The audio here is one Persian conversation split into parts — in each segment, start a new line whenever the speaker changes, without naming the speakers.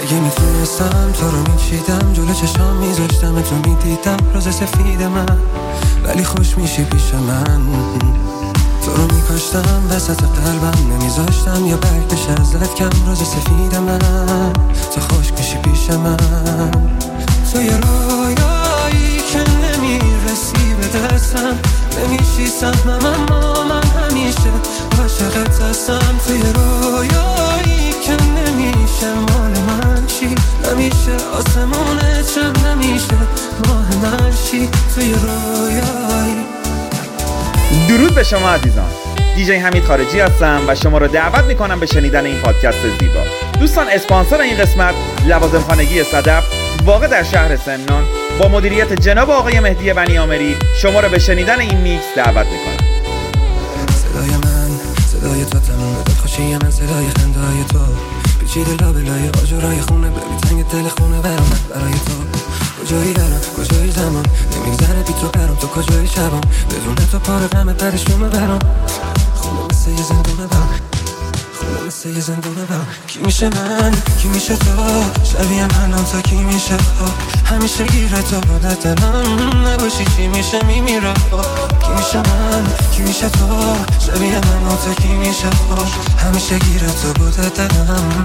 اگه میتونستم تو رو میچیدم، جلو چشام میذاشتم تو میدیدم راز سفید من، ولی خوش میشی پیش من. تو رو میکاشتم وسط قلبم، نمیذاشتم یا برگ بشه ازت کم، راز سفید من تو خوش میشی پیش من. تو یه رویایی که نمیرسی به دستم، نمیشی سهمم اما من همیشه عاشقت هستم. تو یه رویایی که نمیشه مال من چی، نمیشه آسمونه چم، نمیشه ماه مرشی. تو یه رویایی.
درود به شما عزیزان، دیجی حمید خارجی هستم و شما رو دعوت میکنم به شنیدن این پادکست زیبا. دوستان، اسپانسر این قسمت لوازم خانگی صدف واقع در شهر سمنان با مدیریت جناب آقای مهدی بنیامری شما رو به شنیدن این میکس دعوت میکنم.
صدای من صدای تو، تموم بده خوشی من صدای خندای تو، پیچیده لابلای آجرای خونه، ببین تنگ دل خونه برام برای تو. کجایی دارم کجایی زمان، نمیگذره بی تو برام، تو کجایی شبام، بدون تو پاره غمه پرشومه برام. خونه مثل یه زندونه برام، خونه مثل یه زندونه برام. کی میشه من کی میشه تو، شبیه منم تا کی میشه تو، همیشه گیره تو بوده دلم، نباشی چی میشه میمیره. کی میشه من کی میشه تو، شبیه منم تا کی میشه تو، همیشه گیره تو بوده دلم.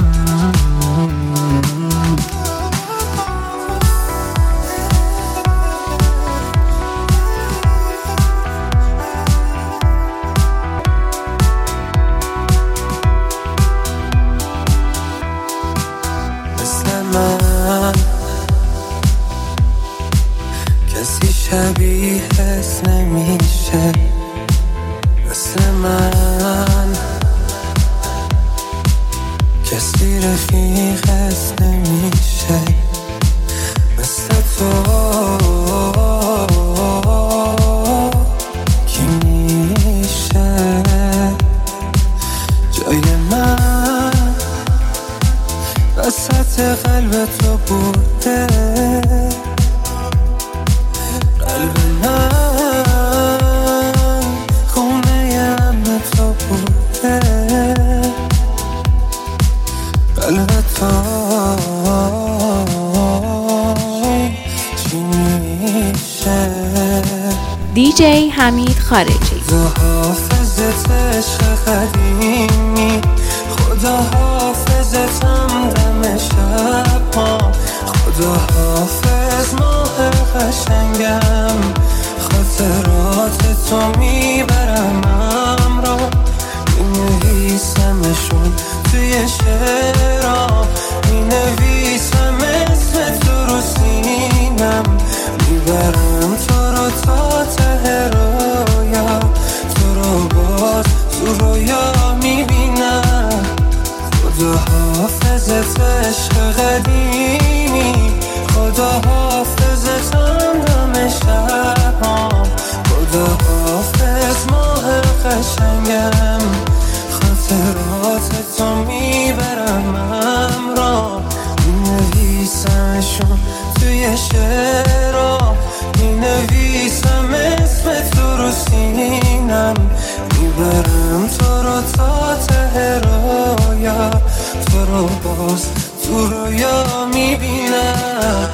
کسی شبیه حس نمیشه مثل من، کسی رفیق حس نمیشه مثل تو. کی میشه جای من وسط قلب تو بوده، قلب من خونه امن تو بوده، قلب تو چی میشه.
دیجی حمید خارجی.
خدا حافظت عشق قدیمی، خدا حافظتم دم شب ها، خدا حافظ ماه قشنگم، خاطرات تو میبرم امرا، مینویسمشون توی شعرام، مینویسم اسم تو رو سینم، میبرم تو رو تا ته رویا، تو رو باز تو رویا میبینم. خدا حافظت عشق قدیمی، خدا حافظتم دم شبام، خدا حافظ ماه قشنگم، خاطرات تو میبرم امرا، مینویسمشون توی شعرام، مینویسم اسم تو رو سینم، میبرم تو رو تا ته رویا، تو رو باز تو رویا میبینم.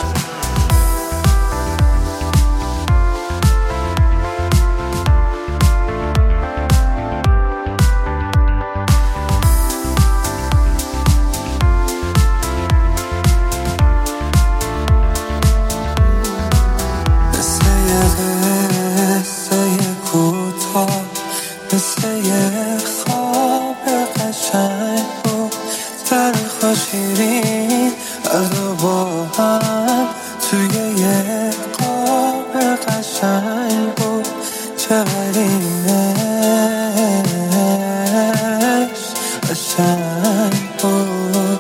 شیرین هر دو با هم توی یک قاب قشنگ بود، چقدر اینش قشنگ بود.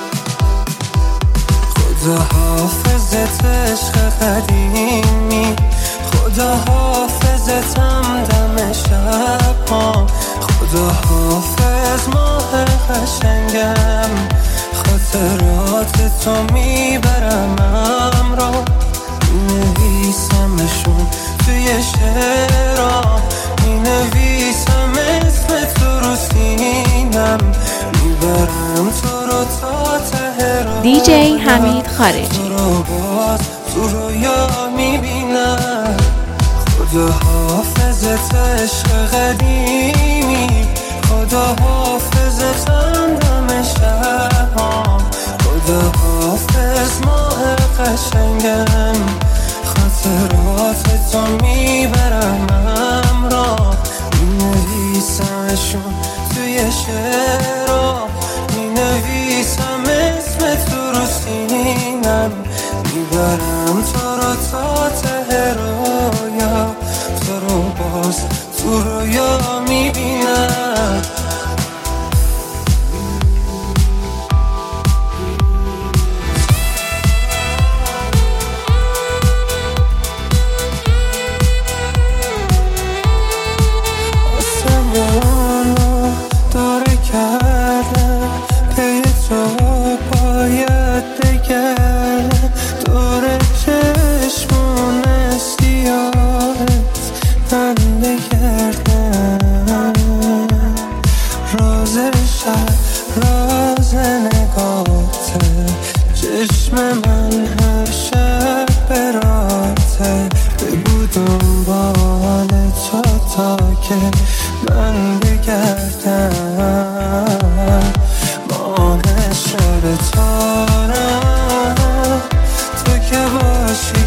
خدا حافظت عشق قدیمی، خدا حافظتم دم شب ها، خدا حافظ ماه قشنگم، خاطرات تو میبرم امرا، مینویسمشون توی شعرام، مینویسم اسم تو رو سینم، میبرم تو رو تا ته
دیجی حمید خارجی.
تو رویا میبینم خدا حافظت عشق قدیمی، خدا حافظتم دم شبام، خدا حافظ ماه قشنگم، خاطرات تو میبرم همراه، مینویسمشون توی شعرها، مینویسم اسم تو رو سینم، میبرم تو رو تا ته رویا، تو رو باز تو رویا میبینم. آسمانو داره کردم پی تو باید بگردم، دور چشمون سیاهت من بگردم، راز شب راز نگاته، چشم من هر شب براته، بگو دنبال تو تا که من بگردم، ماه شب تارم تو که باشی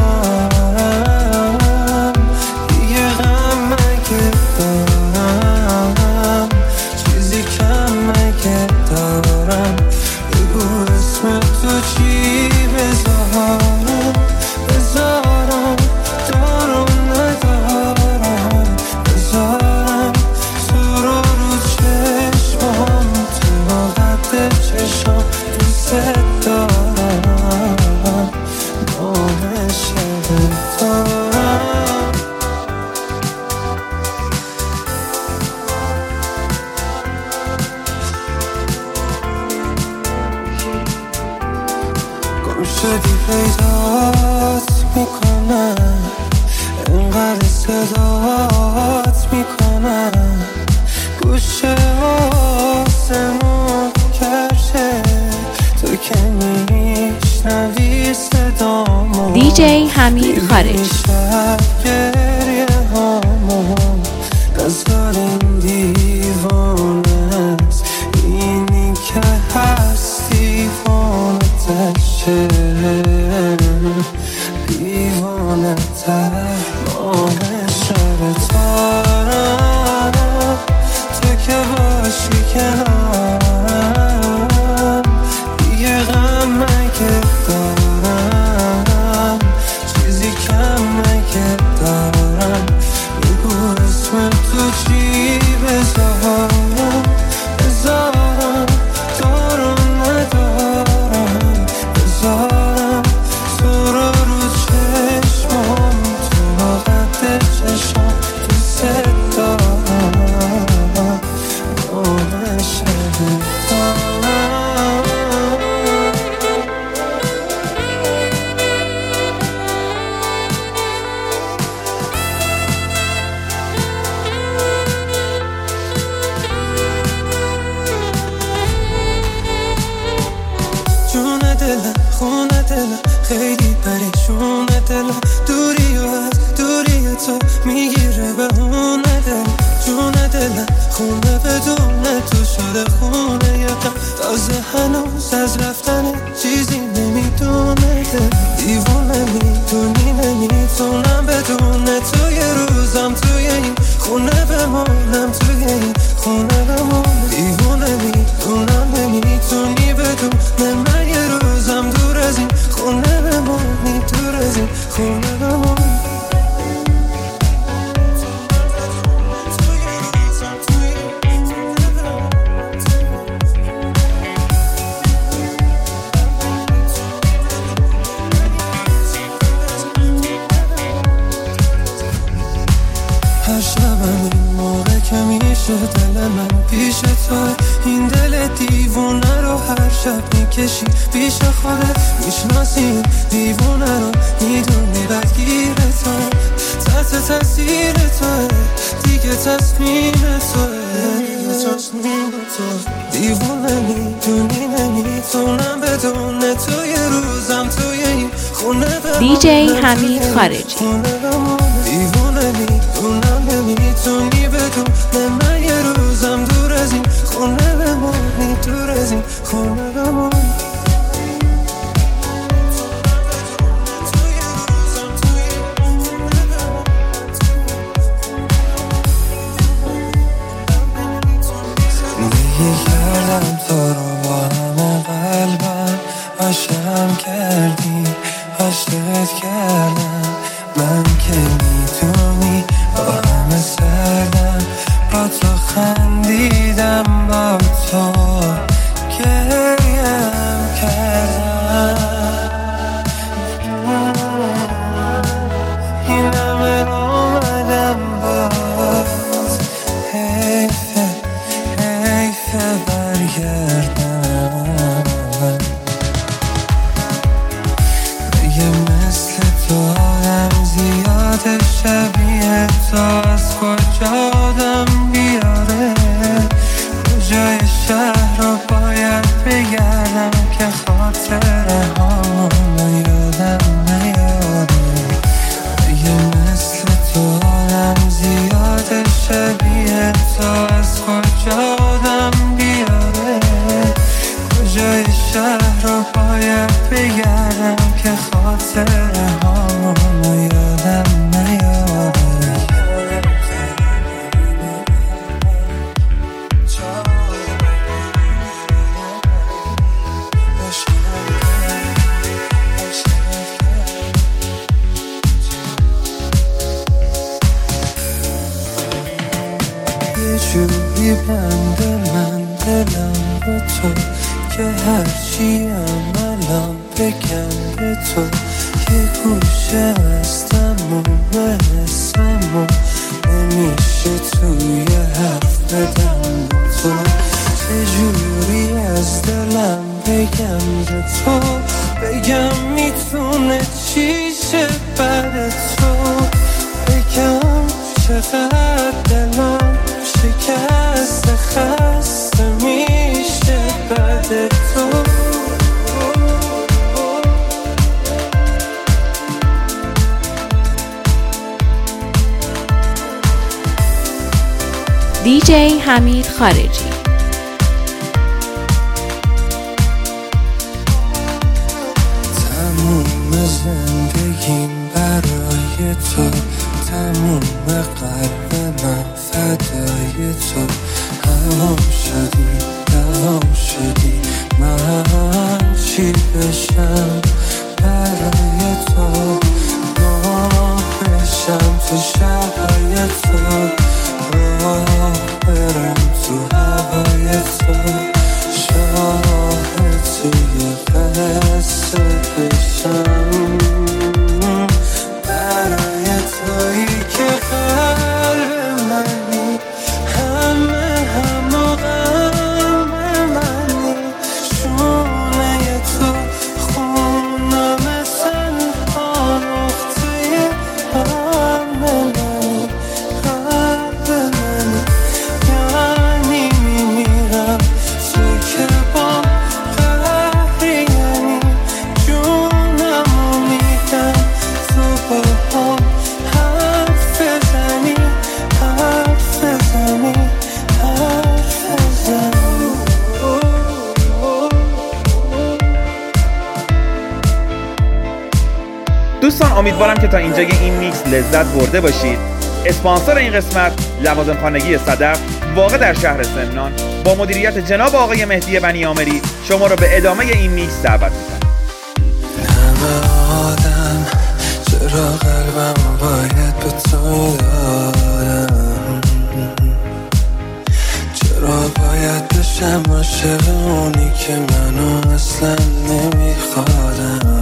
کنارم، دیگه غم مگه دارم، چیزی کم مگه دارم، بگو اسم تو چی بذارم، بذارم دارم ندارم، بذارم تو رو چشمام، تو قد چشم دوست دارم، ماه شب دارم. گم شدی پیدات میکنم، انقدر صدات میکنم، گوشه آسمون کرشه تو که میشنوی صدامو،
دیجی حمید خارجی.
شب گریه هامون نزار این دیوانه است، اینی که هست دیوانه تشه، دیوانه تر، ماه شب تارم تو که باشی کنارم، دیگه غم مگه دارم، چیزی کم مگه دارم، بگو اسم تو چی بذارم، بذارم دارم ندارم، بذارم تو رو چشمام، تو قد چشم دوست دارم، ماه شب دارم. جون دلم خونه دلم خیلی پریشون دلم، دوری و از دوری تو میگیره به اون دلم، جون دلم خونه بدون تو شده خونه یکم، تازه هنوز از رفتن چیزی نمیدونه دل، دیوونه میدونی نمیتونم بدون تو یه روزم توی این خونه بمونم، توی این خونه بمونم، دیوونه میدونم نمیتونی بدون من یه روزم دور از این خونه بمونی، دور از این خونه بمونی. هر شبم این موقع که میشه دل من پیش تو، این دل دیوونه رو هر شب میکشی پیش خودت، میشناسی دیوونه رو میدونی بدگیر تو، تحت تاثیر تو دیگه تصمیم تو، دیوونه میدونی نمیتونی نمیتونم بدون توی روزم توی این خونه
دیجی حمید خارجی.
دیوونه میدونم نمیتونی بدون من یه روزم دور از این خونه بمونی، دور از این خونه بمونی. کردم تو رو با همه قلبم، عاشقم کردی، عاشقت کردم. من که میدونی با همه سردم، با تو خندیدم، با تو گریم کردم. این همه آمدم باز، حیفه برگردم. دیگه مثل تو آدم زیاده، شبیه تو از کجا آدم بیاره. کجای شهر رو باید بگردم که خاطره هامون یادم نیاره. دیگه مثل تو آدم زیاده، شبیه تو از کجا آدم بیاره. کجای شهر رو باید بگردم که خاطره هامون یادم نیاره. یه جوری بنده من دلم به تو که هرچی الان بگم به تو. یه گوشه هستم و حسم و نمیشه توی حرف بدم به تو. یه جوری از دلم بگم به تو، بگم میتونه چی شه بعد تو. بگم چقدر دلم شکست خسته میشه بعد تو.
دیجی حمید خارجی.
تموم زندگیم برای تو، تموم قلب من فدای تو. هوام شدی، دوام شدی، من چی بشم برای تو. ماه بشم تو شبهای تو، راه برم تو هوای تو. شاهد توی قصه بشم برای تویی که قلب منی، همه هم و غم منی. شونه تو خونم تنها نقطه هم منی، قلب منی. یعنی میمیرم تو که با قهری، یعنی جونمو میدم تو با هم حرف بزنی، حرف بزنی، حرف بزنی.
دوستان امیدوارم که تا اینجای این میکس لذت برده باشید. اسپانسر این قسمت لوازم خانگی صدف واقع در شهر سمنان با مدیریت جناب آقای مهدی بنیامری شما رو به ادامه این میکس دعوت می‌کنم.
همه آدم چرا قلبم باید به تو دادم، چرا باید بشم عاشق اونی که منو اصلا نمیخوادم.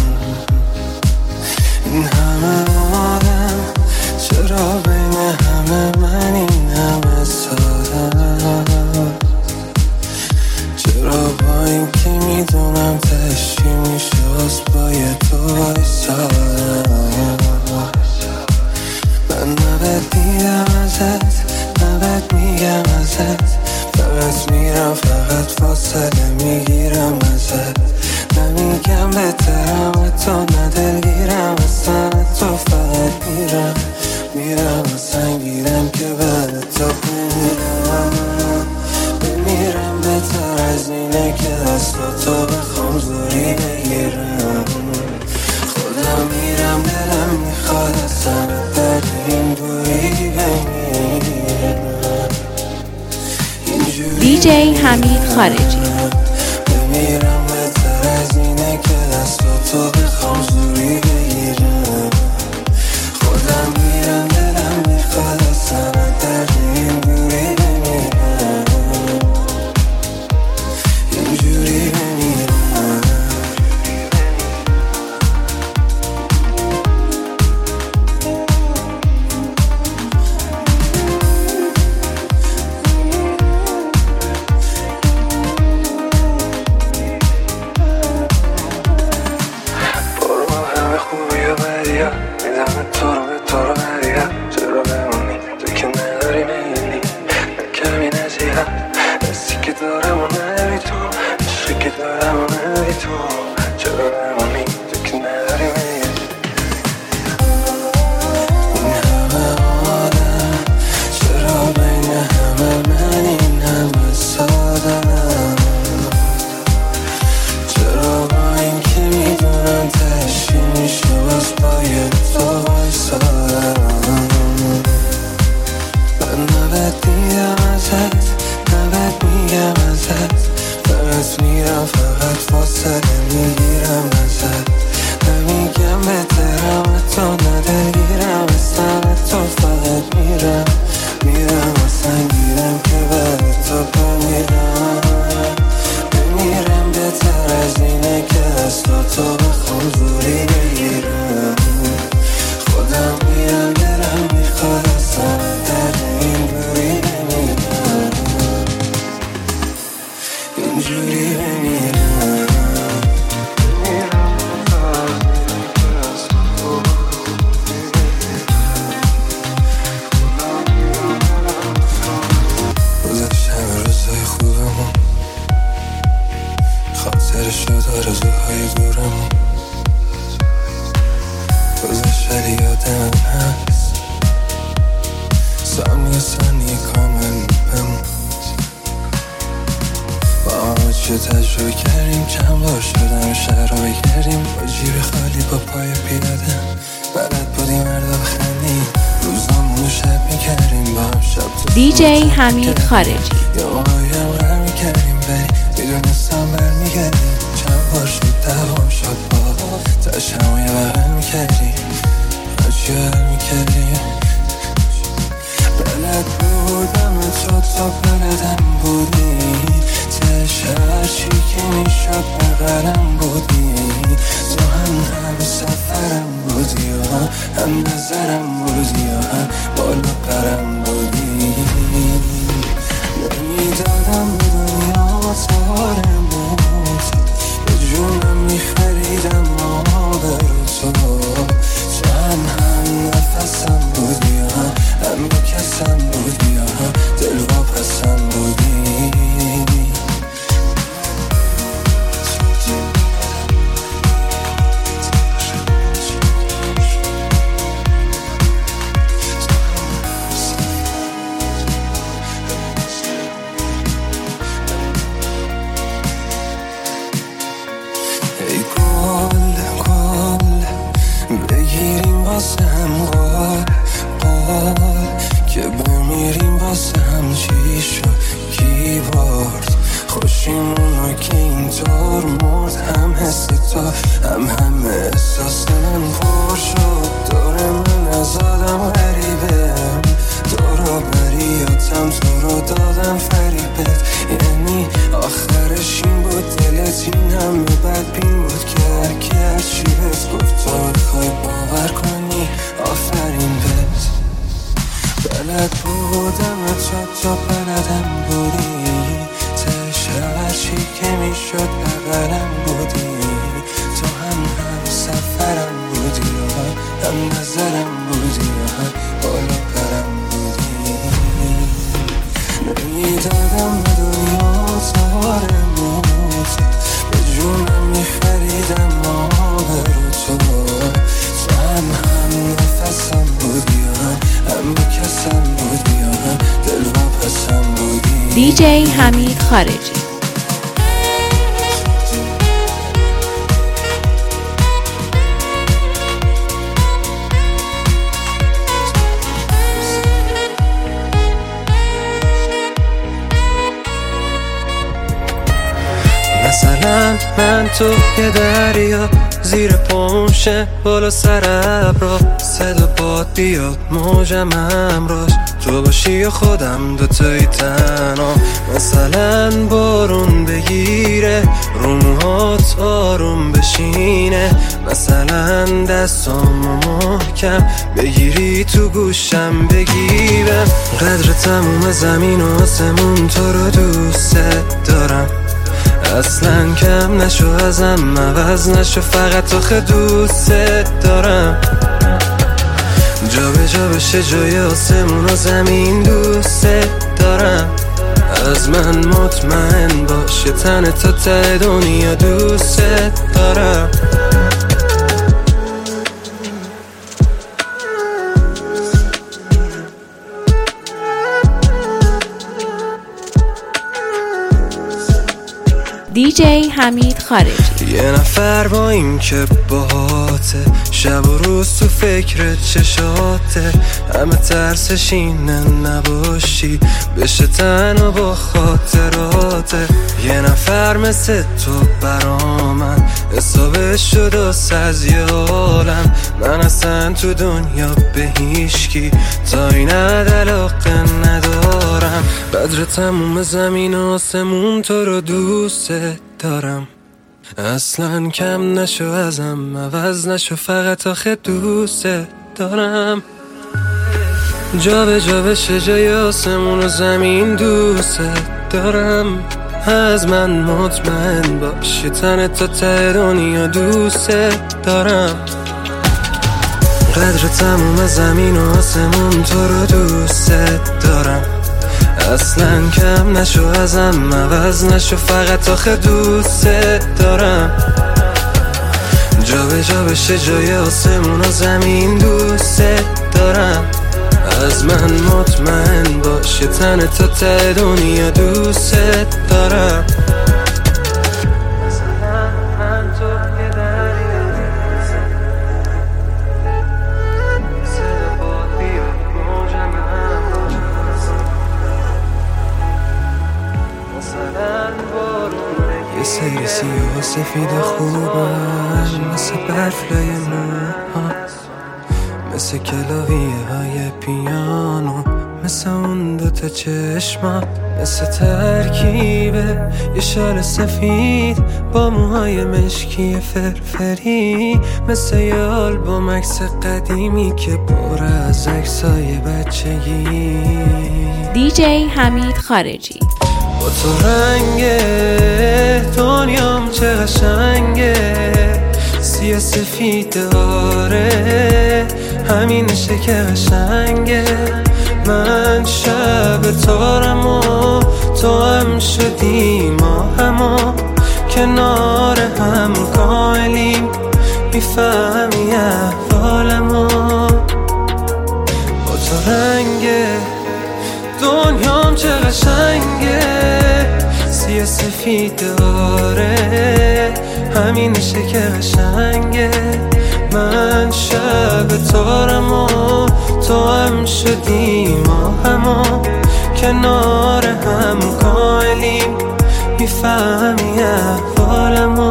این همه آدم چرا بین همه من این همه سادم، چرا با این که میدونم تشکی میشه از پای تو ایستادم. من نباید دیدم ازت، نباید میگم ازت، فقط میرم فقط فاصله میگیرم ازت. بهترم تو ندلگیرم اصلا تو فقط میرم سنگیرم که بعد تو بمیرم بهتر از اینه که دستاتو بخوام زوری بگیرم خودم میرم دلم میخواد اصلا در این دوری بمیرم
دیجی حمید خارجی
بمیرم بهتر از اینه که دستاتو بخوام زوری بگیرم خودم میرم دلم میخواد اصلا در این دوری بمیرم اینجوری بمیرم تجربه کردیم چند بار شدم شرابه کردیم با جیب خالی با پای پیاده بلد بودیم مردا بخندیم روزامونو شب میکردیم با هم شب
دیجی حمید خارجی
یا ماهیم غر میکردیم بری میدونستم برمیگردیم چند بار شد دوام شد با تشم یه بغل میکردیم هرچی حل میکردیم بلد بودم تو بلدم بودی هرچی که میشد بغلم بودی تو هم سفرم بودی و هم نظرم بودی و هم بالا پرم بودی نمیدادم به دنیا تارم بود به جونم میخریدم آبرو تو هم نفسم بودی و هم کسم بودی و هم دل واپسم بودی بگیریم واسه هم قول که بمیریم واسه هم چی شد کی برد خوشیمونو که اینطور مرد هم حس تو هم احساس من پر شد دور من از آدم غریبه دورو بریاتم تو رو دادم فریبت یعنی آخرش این بود دلت این همه بدبین بود که هرچی بهت گفت تو بخوای باور کنی آفرین بهت بلد بودم تو بلدم بودی تش هرچی که میشد بغلم بودی تو هم سفرم بودی و هم نظرم بودی و هم بالا پرم بودی نمیدادم به دنیا تارم بود به جونم میخریدم
دیجی حمید خارجی.
مثلا من تو یه دریا زیر پمشه بالا سر ابرا صدا باد بیاد موجم همراش تو باشی و خودم دوتایی تنها. مثلا بارون بگیره رو موهات آروم بشینه، مثلا دستامو محکم بگیری تو گوشم بگیرم. قدر تموم زمین و آسمون تو رو دوست دارم، اصلا کم نشو ازم عوض نشو فقط آخه دوست دارم. جا به جا بشه جای آسمون و زمین دوست دارم. از من مطمئن باش تن تا ته دنیا دوست دارم.
دیجی حمید خارجی.
یه نفر با این که باهاته، شب و روز تو فکر چشاته، همه ترسش اینه نباشی بشه تنها با خاطراته. یه نفر مثل تو برا من حسابش شد و از یه عالم. من اصلا تو دنیا به هیچکی تا این علاقه ندارم. قدر تموم زمین و آسمون تو رو دوست دارم، اصلا کم نشو ازم عوض نشو فقط آخه دوست دارم. جا به جا بشه جای آسمون و زمین دوست دارم. از من مطمئن باش تن تا ته دنیا دوست دارم. قدر تموم زمین و آسمون تو رو دوست دارم، اصلا کم نشو ازم عوض نشو فقط آخه دوست دارم. جا به جا بشه جای آسمون و زمین دوست دارم. از من مطمئن باش تن تا ته دنیا دوست دارم. یه سری سیاه و سفید خوبم، مثل برفلای موها، مثل کلاویه های پیانو، مثل اون دوتا چشما، مثل ترکیبه یه شال سفید با موهای مشکی فرفری، مثل یه آلبوم عکس قدیمی که پر از عکسای بچگی.
دیجی حمید خارجی.
با تو رنگ دنیام چه قشنگه، سیاه سفید آره همینشه که قشنگه. من شب تارم و تو هم شدی ما همو کنار هم کاملیم، میفهمی احوالمو. با تو رنگ دنیام چه قشنگه، سیاه سفید آره همینشه که قشنگه. من شب تارم و تو هم شدی ما همو کنار هم کاملیم، میفهمی احوالمو.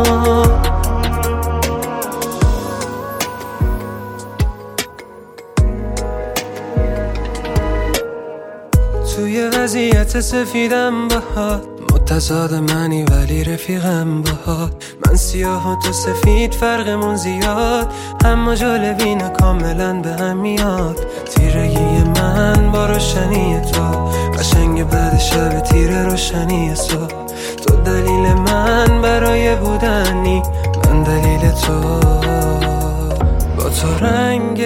توی وضعیت سفیدم باهات، متضاد منی ولی رفیقم باهات. من سیاه و تو سفید فرقمون زیاد، اما جالبینه کاملا به هم میاد. تیرگی من با روشنی تو قشنگ بعد شب تیر روشنی صبح. تو دلیل من برای بودنی، من دلیل تو. با تو رنگ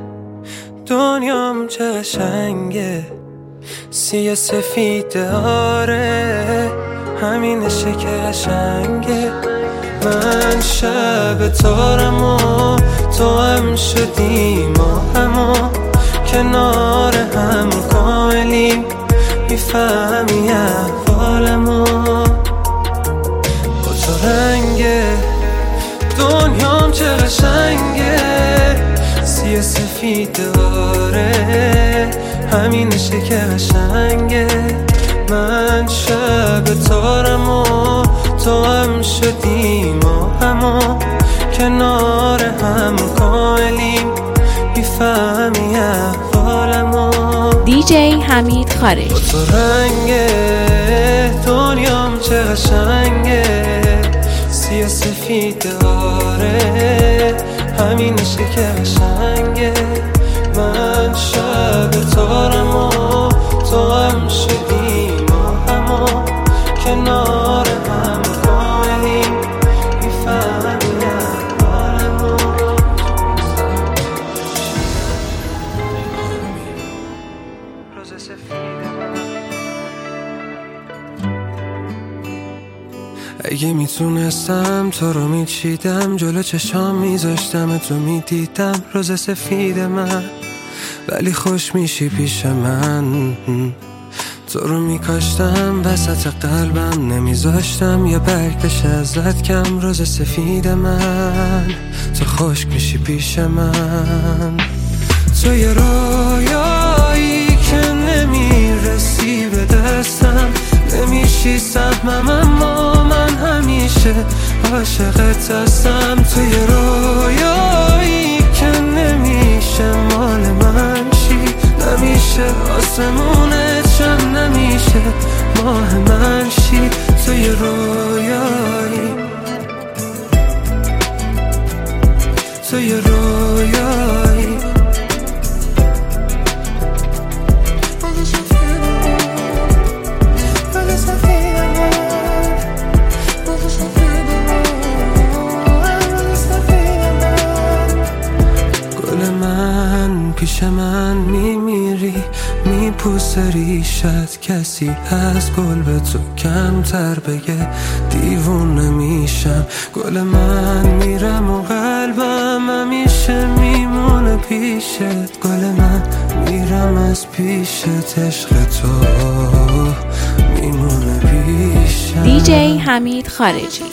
دنیام چه قشنگه، سیاه سفید آره همینشه که قشنگه. من شب تارم و تو هم شدی ما همو کنار هم کاملیم، میفهمی میفهمی احوالمو با تو رنگه دنیام چه قشنگه سیاه سفید داره همینشه که قشنگه من شب تارم و تو هم شدیم و همو کنار هم کاملیم میفهمی احوالمو
دیجی حمید خارجی
با تو رنگه دنیام چه قشنگه سیاه سفید داره همینشه که قشنگه من شب تارم و تو هم شدیم و همو کنار هم کاملیم میفهمی احوالمو روز سفید اگه میتونستم تو رو میچیدم جلو چشام میذاشتم تو میدیدم روز سفید من ولی خوش میشی پیش من تو رو میکاشتم وسط قلبم نمیذاشتم یه برگ بشه ازت کم روز سفید من تو خشک میشی پیش من تو یه رویایی که نمیرسی به دستم نمیشی سهمم اما من همیشه عاشقت هستم تو یه رویایی که نمیشه مال من شی نمیشه آسمونت شم نمیشه ماه من شی تو یه رویایی تو یه رویایی پیش من میمیری میپوسه ریشت کسی از گل به تو کمتر بگه دیوونه میشم گل من میرم و قلبم همیشه میمونه پیشت گل من میرم از پیشت عشق تو میمونه پیشم
دیجی حمید خارجی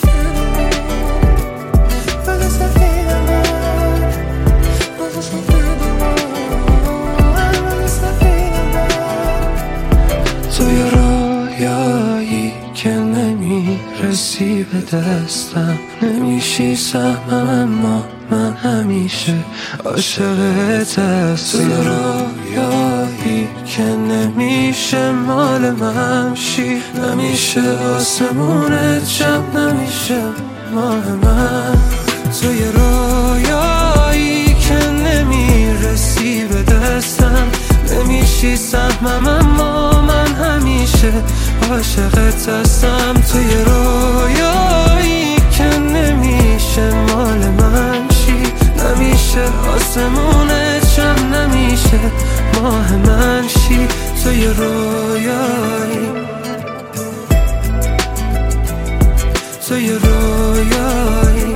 توی رویایی که نمیرسی به دستم نمیشی سهمم اما من همیشه عاشقت هستم توی رویایی که نمیشه مال من شی نمیشه آسمونت شم نمیشه ماه من توی رویایی که نمیرسی به دستم نمیشی سهمم اما من همیشه عاشقت هستم توی رویایی که نمیشه مال من شی نمیشه آسمونت شم نمیشه ماه من شی توی رویایی توی رویایی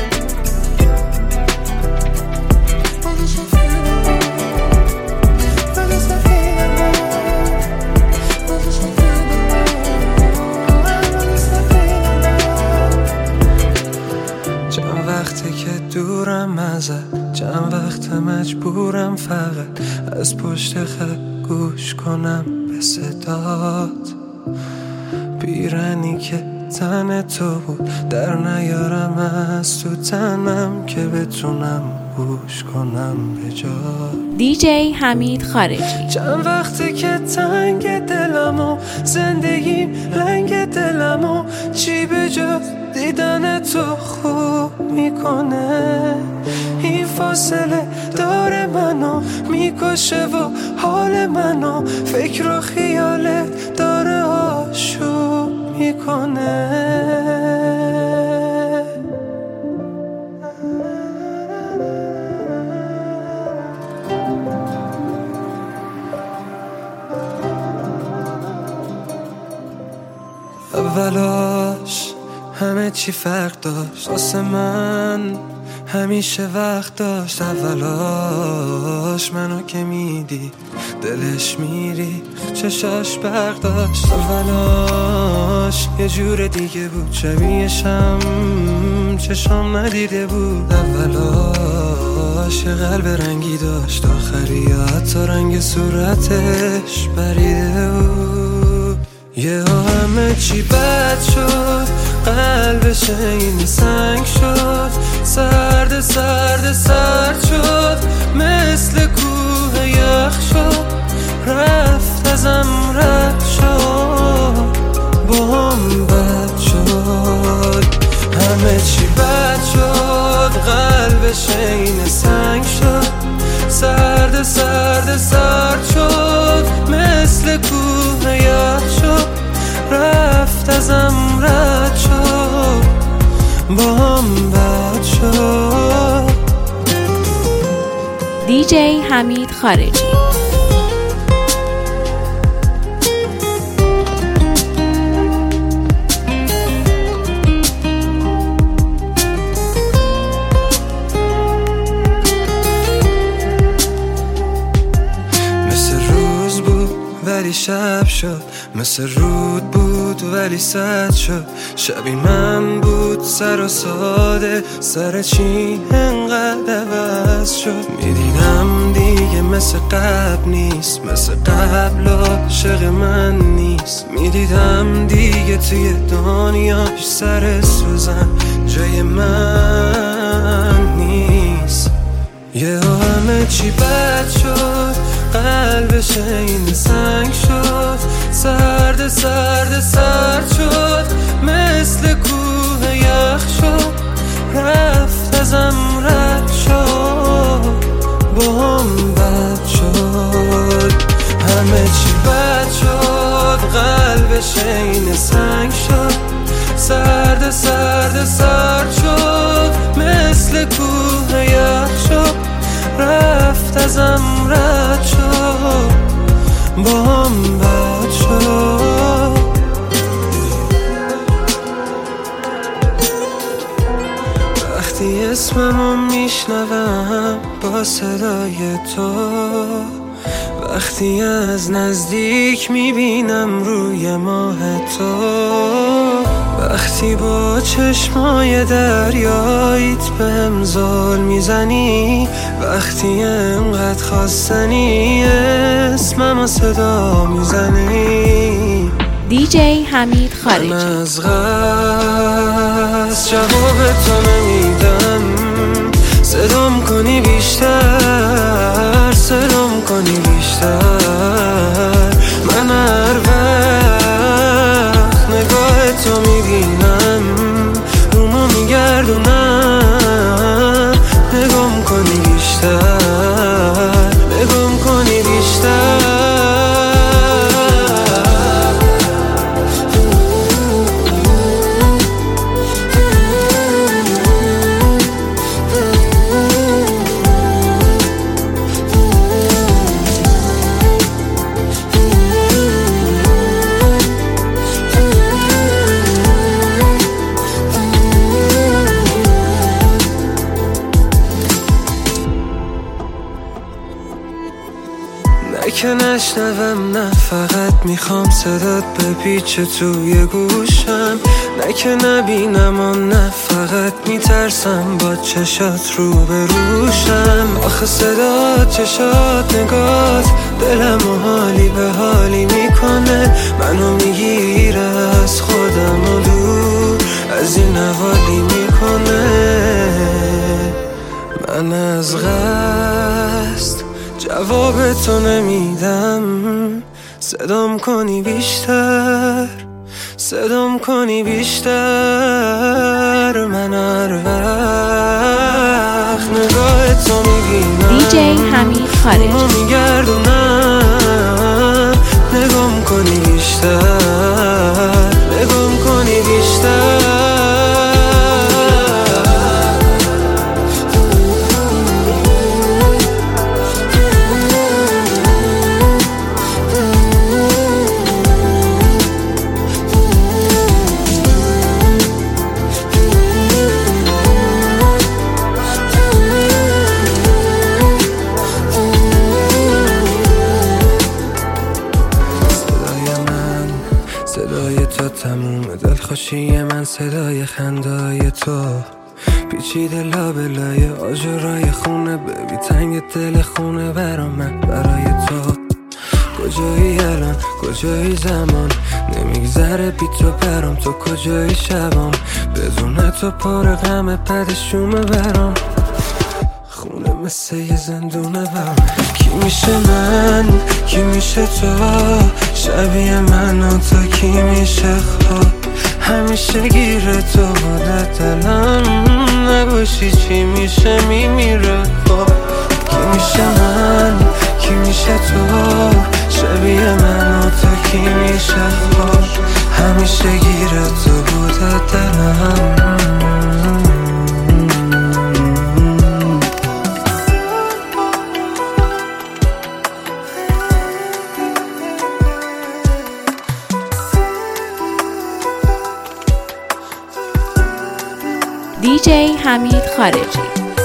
دورم ازت چند وقت مجبورم فقط از پشت خط گوش کنم به صدات پیرنی که تن تو بود در نیارم از تو تنم که بتونم گوش کنم به جات
دیجی حمید خارجی
چند وقته که تنگ دلمو زندگیم لنگ دلمو چی به جا دیدن تو خوب میکنه این فاصله داره منو میکشه و حال منو فکر و خیالت داره آشوب میکنه اولاش همه چی فرق داشت واسه من، همیشه وقت داشت اولاش. منو که میدی دلش میری، چشاش برق داشت اولاش. یه جور دیگه بود شبیهشم، چشام ندیده بود اولاش. یه قلب رنگی داشت آخری، حتی رنگ صورتش بریده بود. یه همه چی بد شد، قلبش این سنگ شد. سرد سرد سرد شد، مثل کوه یخ شد. رفت ازم رد شد، با هم بد شد. همه چی بد شد، قلبش این سنگ شد. سرد سرد سرد شد، مثل کوه یخ شد. رفت ازم رد شد، با هم بد شد.
دیجی حمید خارجی.
ولی شب شد، مثل رود بود ولی سد شد. شبی من بود سر و ساده، سر چی انقدر عوض شد. میدیدم دیگه مثل قبل نیست، مثل قبل عاشق من نیست. میدیدم دیگه توی دنیاش سر سوزن جای من نیست. یه همه چی بد شد، قلبش این سنگ شد. سرد سرد سرد شد، مثل کوه یخ شد. رفت ازم رد شد، با هم بد شد. همه چی بد شد، قلبش این سنگ شد. سرد سرد سرد شد، مثل کوه یخ شد. رفت ازم رد شد، با هم بد شد. وقتی اسممو میشنوم با صدای تو، وقتی از نزدیک میبینم روی ماه تو، وقتی با چشمای دریاییت بهم زل میزنی، وقتی انقدر خواستنی اسممو صدا میزنی.
دیجی حمید خارجی.
من از قصد جواب تو نمیدم، صدام کنی بیشتر، صدام کنی بیشتر. من هر وقت نگاه تو میبینم، رومو میگردونم. نگام کنی بیشتر، نگام کنی بیشتر. نه که نشنوم، نه فقط میخوام صدات بپیچه توی گوشم. نه که نبینم و نه فقط میترسم با چشات رو بروشم. آخه صدات، چشات، نگات دلمو حالی به حالی میکنه. منو میگیره از خودم و دور از این حوالی میکنه. من از قصد جواب تو نمیدم، صدام کنی بیشتر، صدام کنی بیشتر. من هر وقت نگاه تو میبینم،
دیجی حمید خارجی.
میگردونم. نگام کنی بیشتر، نگام کنی بیشتر. صدای خندای تو پیچیده لابلای آجرای خونه ببی تنگ دل خونه برا من برای تو کجایی الان کجایی زمان نمیگذره بی تو برام تو کجایی شبام بدون تو پر غم پدشومه برام خونه مثل یه زندونه برام کی میشه من کی میشه تو شبیه من و تو کی میشه خواب همیشه گیره تو بوده دلم نباشی چی میشه میمیره خواب کی میشه من کی میشه تو شبیه من و تو کی میشه خواب همیشه گیره تو بوده دلم
DJ حمید خارجی.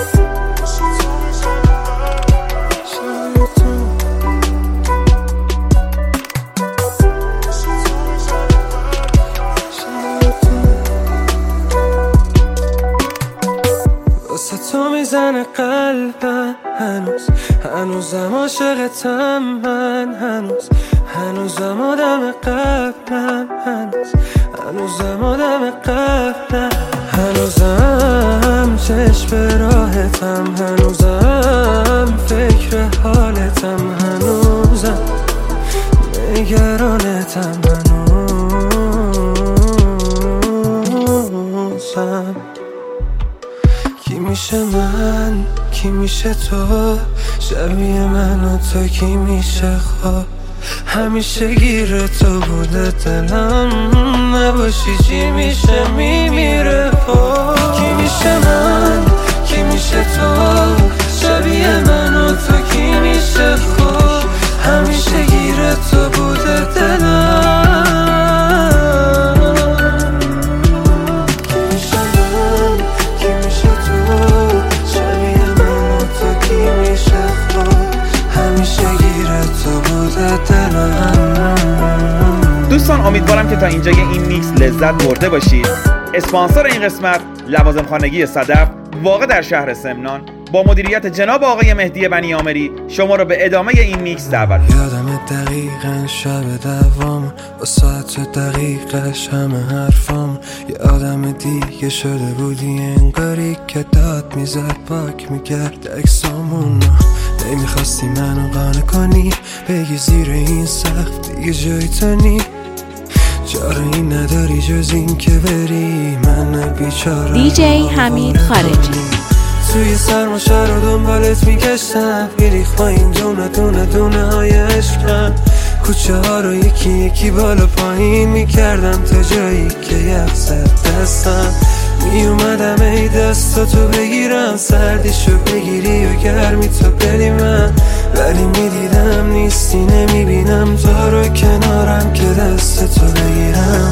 واسه تو میزنه قلبم هنوزم عاشقتم من هنوزم آدم قبلم هنوزم آدم قبلم هنوزم چشم به راحتم هنوزم فکر حالتم هنوزم نگرانتم هنوزم کی میشه من کی میشه تو شبیه من و تو کی میشه خواب همیشه گیره تو بوده دلم نباشی چی میشه میمیره کی میشه من کی میشه تو شبیه من و تو کی میشه خواب همیشه گیره تو بوده دلم کی میشه من کی میشه تو شبیه من و تو کی میشه خواب همیشه گیره تو بوده دلم
دوستان امیدوارم که تا اینجای این میکس لذت برده باشید. اسپانسر این قسمت لوازم خانگی صدف واقع در شهر سمنان با مدیریت جناب آقای مهدی بنیامری شما رو به ادامه این میکس دعوت می‌کنم.
یادم دقیقاً شب دوام با ساعت دقیقش همه حرفام یه آدم دیگه شده بودی انگاری که داد میزد پاک میکرد اکسامونو نمیخواستی منو قانع کنی بگی زیر این سقف دیگه جای تو نی چاره نداری جز این که بری من بیچاره
DJ حمید خارجی.
توی سرماشه رو دنبالت میگشتم میریخ با این دونه های عشقم کوچه ها رو یکی یکی بالا پایین میکردم تا جایی که یخ زد دستم میومدم ای دستاتو بگیرم سردیشو بگیری و گرمی تو بدی من ولی میدیدم نیستی نمیبینم تو رو کنارم که دستتو بگیرم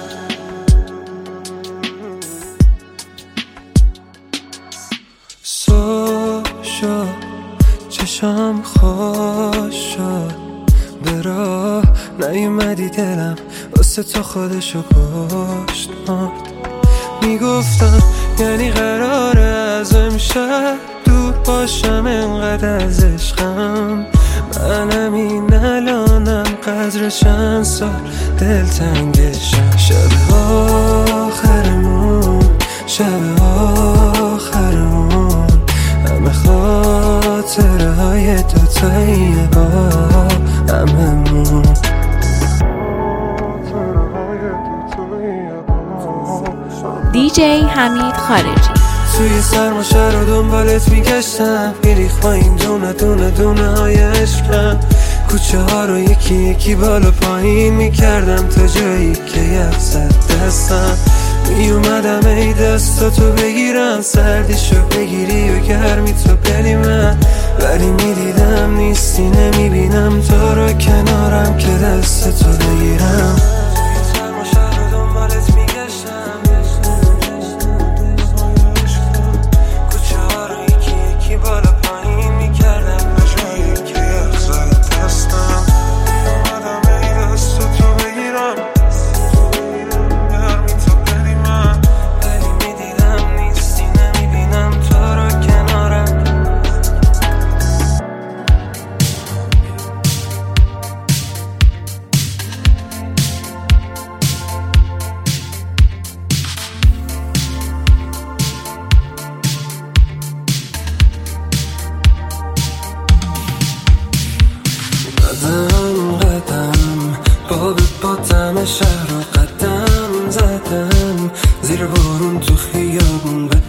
شد چشم خوش شد به راه نیومدی دلم واسه تو خودشو کشت مرد میگفتم یعنی قراره از امشب دور باشم انقدر از عشقم منم این الانم قدر چند سال دلتنگشم شب آخرمون همه خاطره های دوتاییه با هممون
DJ حمید خارجی.
توی سرماشه رو دنبالت میگشتم میریخ با این دونه های عشقم کوچه ها رو یکی یکی بالا پایین میکردم تا جایی که یخ زد دستم میومدم ای دستاتو بگیرم سردیشو بگیری و گرمی تو بدی من ولی میدیدم نیستی نمیبینم تو رو کنارم که دستتو بگیرم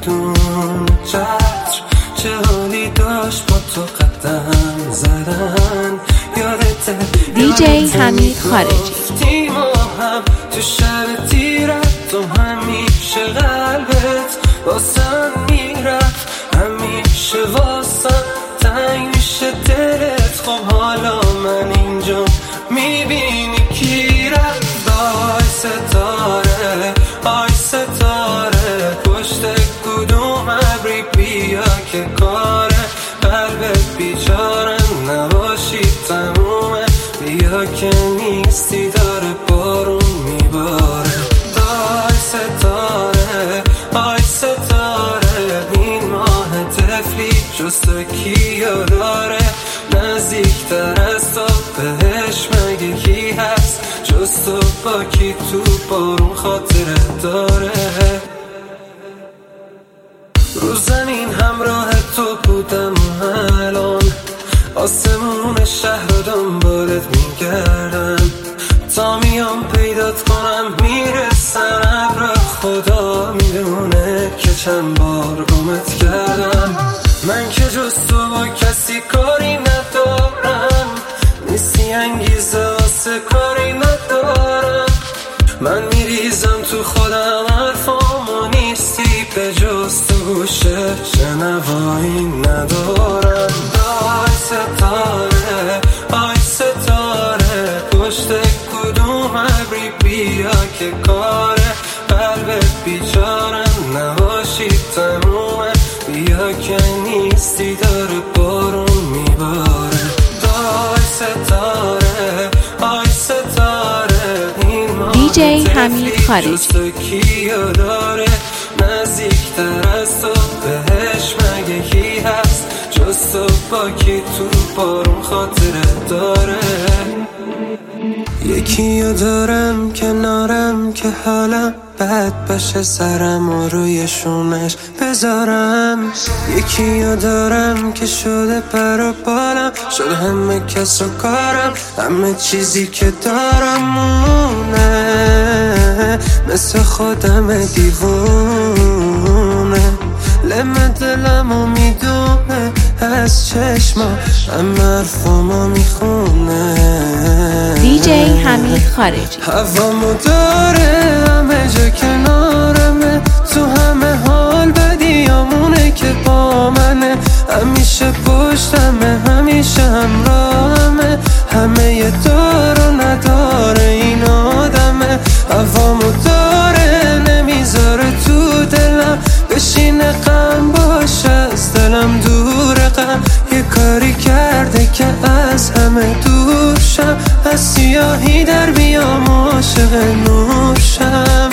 بدون چتر چه حالی داشت با تو قدم زدن. یادته
دیجی حمید خارجی
ما هم تو شب تیرت تو همیشه قلبت واسم میرفت، همیشه واسم تنگ میشه دلت. خب حالا من اینجا میبینی کی رفت. آی ستاره آی ستاره پشت کدوم ابری بیا که کاره قلبت بیچارم نباشی تمومه. بیا که نیستی داره بارون میباره. آی ستاره آی ستاره این ماه طفلی جز تو کیو داره؟ نزدیکتر از تو بهش مگه کی هست جز تو؟ با کی تو بارون خاطره داره؟ رو زمین همراه تو بودم و الان آسمون شهر رو دنبالت میگردم تا میام پیدات کنم. میرسم ابر خدا میدونه که چند بار گمت کردم. من که جز تو با کسی کاری ندارم، نیستی انگیزه واسه کاری ندارم. من میریزم تو خودم حرفامو نیستی به جز تو گوشه شنوایی ندارم. آی ستاره آی ستاره پشت کدوم ابری بیا که کاره قلبت بیچارم نباشی تمومه. بیا که نیستی داره بارون میباره. آی ستاره آی ستاره این ماه
دیجی حمید خارجی
جز تو کیو داره؟ نزدیکتر از تو بهش مگه کی هست جز تو؟ با کی تو بارون خاطره داره؟ یکیو دارم کنارم که حالم بد بشه سرم و روی شونش بذارم. یکیو دارم که شده پر و بالم، شده همه کس و کارم، همه چیزی که دارم مونه مثل خودم دیوونه. لم دلمو میدونه از چشما همه حرفامو میخونه.
دیجی حمید خارجی
هوامو داره همه جا کنارمه، تو همه حال بدیامونه که با منه. همیشه پشتمه همیشه همراهمه، همه یه دار و نداره این آدمه. هوامو داره نمیذاره تو دلم بشینه غم باشه از دلم دوره غم. یه کاری کرده که از همه دور شم، از سیاهی در بیام عاشق نور شم.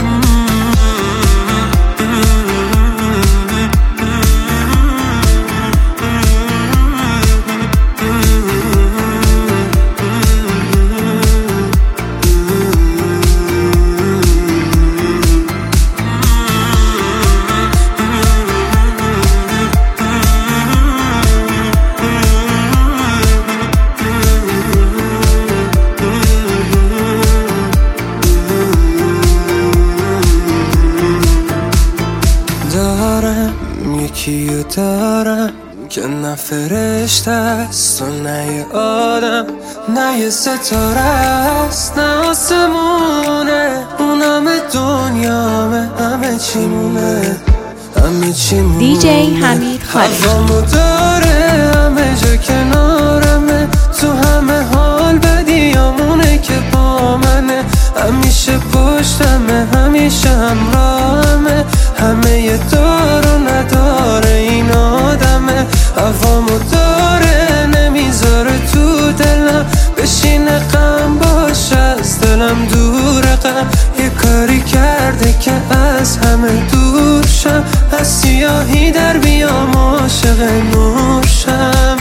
یکیو دارم که نه فرشته است و نه یه آدم، نه یه ستاره است نه آسمونه. اون همه دنیامه همه چی مونه همه چی مونه.
دیجی حمید خارجی
هوامو داره همه جا کنارمه، تو همه حال بدیامونه که با منه. همیشه پشتمه همیشه همراهمه، همه یه دار و نداره این آدمه. هوامو داره نمیذاره تو دلم بشینه غم باشه از دلم دوره غم. یه کاری کرده که از همه دور شم، از سیاهی در بیام عاشق نور شم.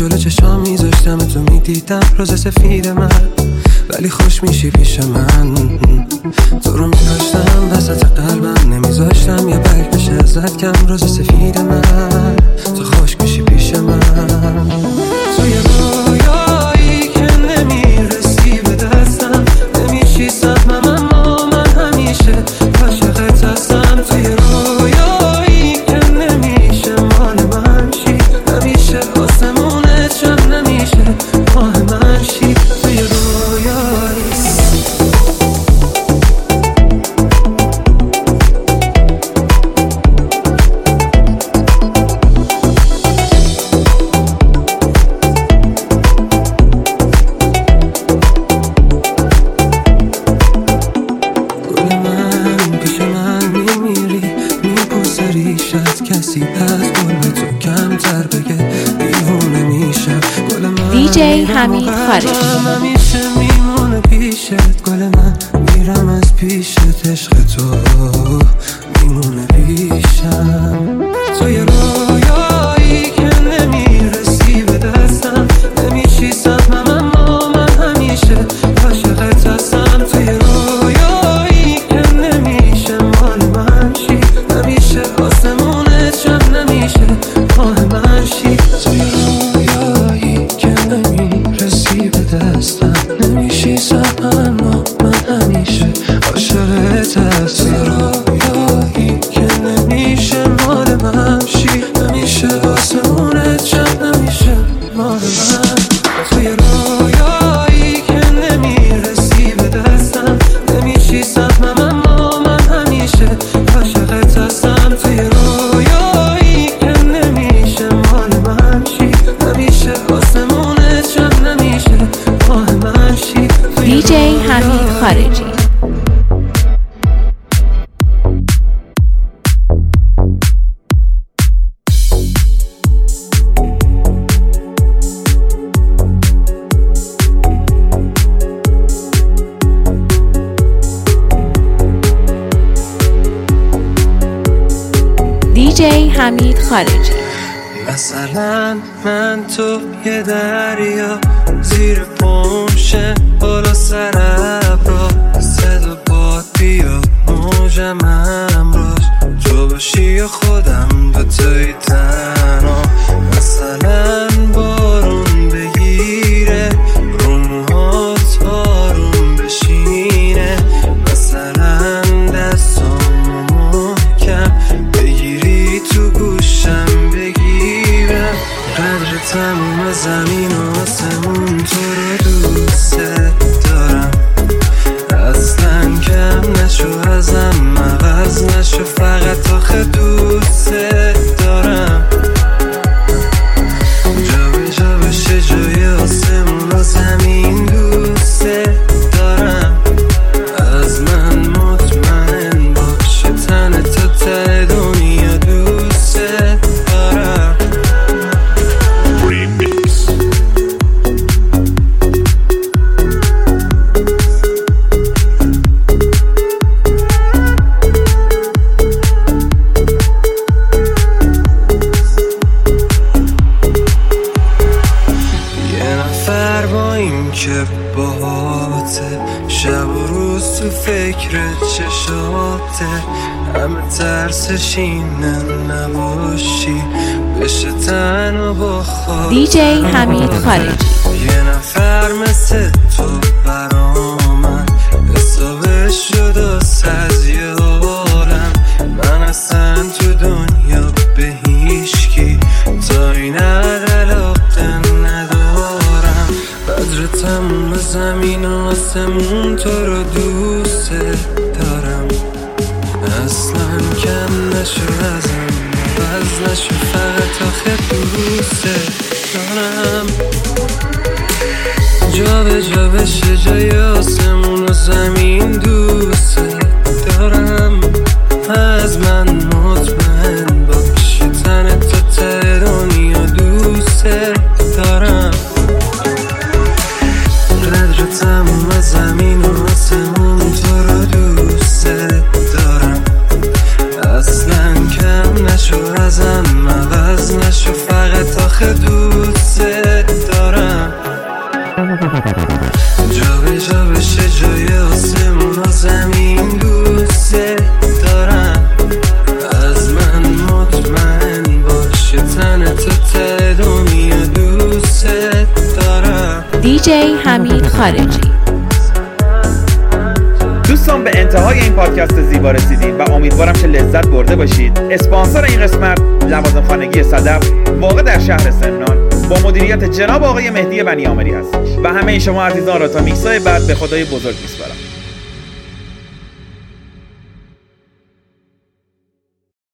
جلو چشام میذاشتم تو میدیدم روز سفید من، ولی خوش میشی پیش من. تو رو میداشتم وسط قلبم، نمیذاشتم یه برگ بشه ازت کم. روز سفید من تو خوش میشی پیش من. تو یه رویایی که نمیرسی به دستم، نمیشی سهمم اما من همیشه عاشقت هستم. تو یه رویایی که نمیشه مال من شی، همیشه آسمونت شم، نمیشه ماه من شی. تو یه رویایی
DJ حمید خارجی.
همیشه میمونه پیشت گل من، میرم از پیشت عشق تو میمونه پیشم. تو یه رویایی که نمیرسی به دستم، نمیشی سهمم اما من همیشه عاشقت هستم. تو یه رویایی که نمیشه مال من شی، همیشه آسمونت شم، نمیشه ماه من شی. تو یه رویایی که نمیرسی به دستم، نمیشی سهمم اما من همیشه عاشقت هستم. رویایی که نمیشه مال من شی، همیشه آسمونت شم، نمیشه مال من. توی رویایی که نمیرسی به دستم، نمیشی سهمم اما من همیشه عاشقت هستم. توی رویایی که نمیشه مال من شی، همیشه آسمونت شم، نمیشه ماه من شی.
DJ حمید خارجی. DJ حمید خارجی.
مثلا من تو یه دریا، زیر پمشه بالا سر ابرا، صدا باد بیا موجم همراش، تو باشی خودم به توی تنها. مثلا بارون بگیره رو موهات آروم بشینه، مثلا دستامو محکم بگیری تو گوشم بگیرم. قدر تموم زمین و آسمون تو رو دوست دارم، اصلا کم نشو ازم عوض نشو، فقط آخه دوست دارم. جا به جا بشه جای آسمون و زمین دوست دارم، از من مطمئن باشه تن تا ته دنیا دوست دارم. که باهاته شب و روز تو فکر چشاته، همه ترسش اینه نباشی بشه تنها با خاطر.
DJ حمید خارجی.
یه نفر مثل تو برا من حسابش شد از یه عالم، من اصلا تو دنیا به هیچکی تا این علاقه ندارم. قدر تموم زمین و آسمون تو رو دوست دارم، اصلا کم نشو ازم عوض نشو، فقط آخه دوست دارم. جا به جا بشه جای آسمون و زمین دوست دارم، از من مطمئن باشه تن تا ته دنیا دوست دارم. قدر تموم زمین و آسمون تو رو دوست دارم، اصلا کم نشو ازم عوض نشو، فقط آخه دوست جا به جا بشه جای آسمون و زمین دوست دارم از من مطمئن باشه تن تو ته دنیا دوست دارم
دیجی حمید خارجی.
دوستان به انتهای این پادکست زیبا رسیدیم و امیدوارم که لذت برده باشید. اسپانسر این قسمت لوازم خانگی صدف واقع در شهر سمنان با مدیریت جناب آقای مهدی بنیامری هستش و همه شما عزیزان را تا میکسای بعد به خدای بزرگ میسپارم.